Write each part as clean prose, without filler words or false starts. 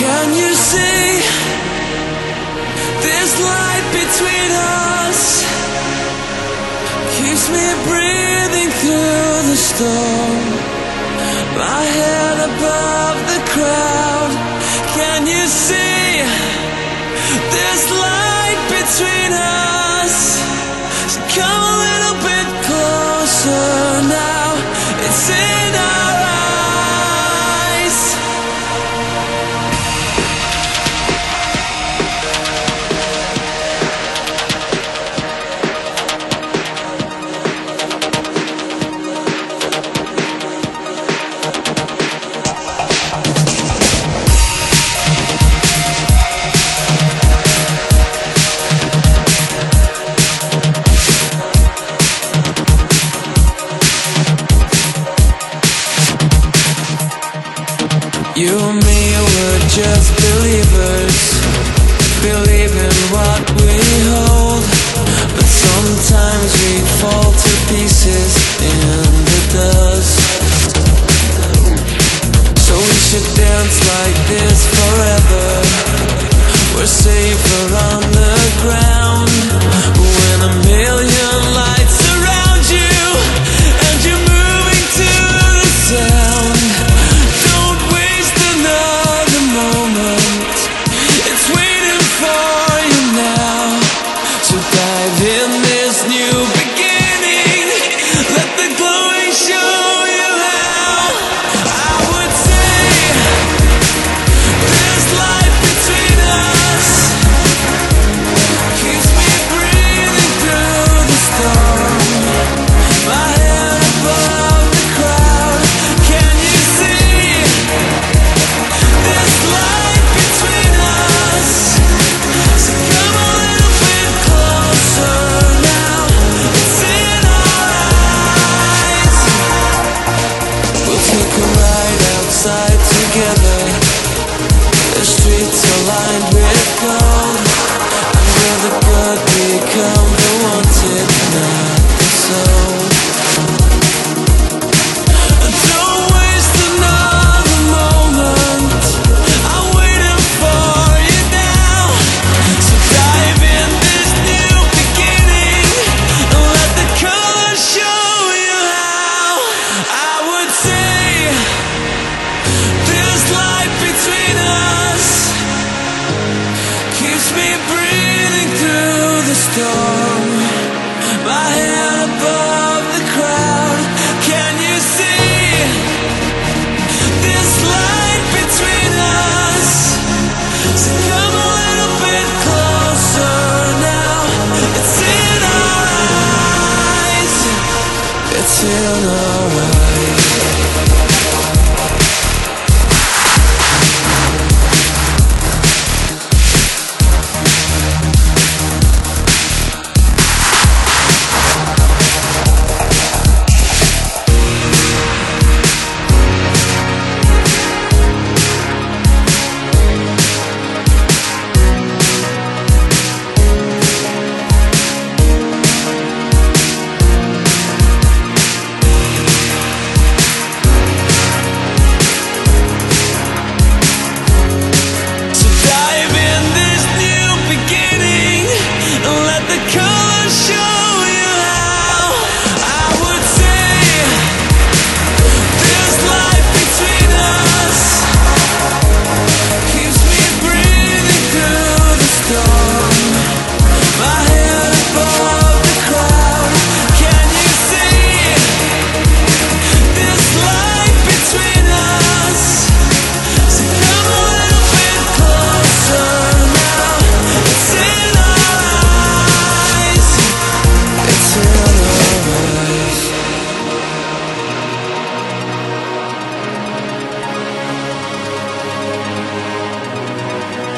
Can you see this light between us? Keeps me breathing through the storm. My head above the crowd. Can you see this light between us? So come a little bit closer now. It's in our eyes. You and me were just believers, believing what we hold. But sometimes we fall to pieces in the dust. So we should dance like this forever. We're safer on the ground. When a million lights surround you and you're moving to the sound.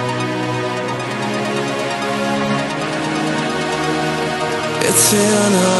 It's in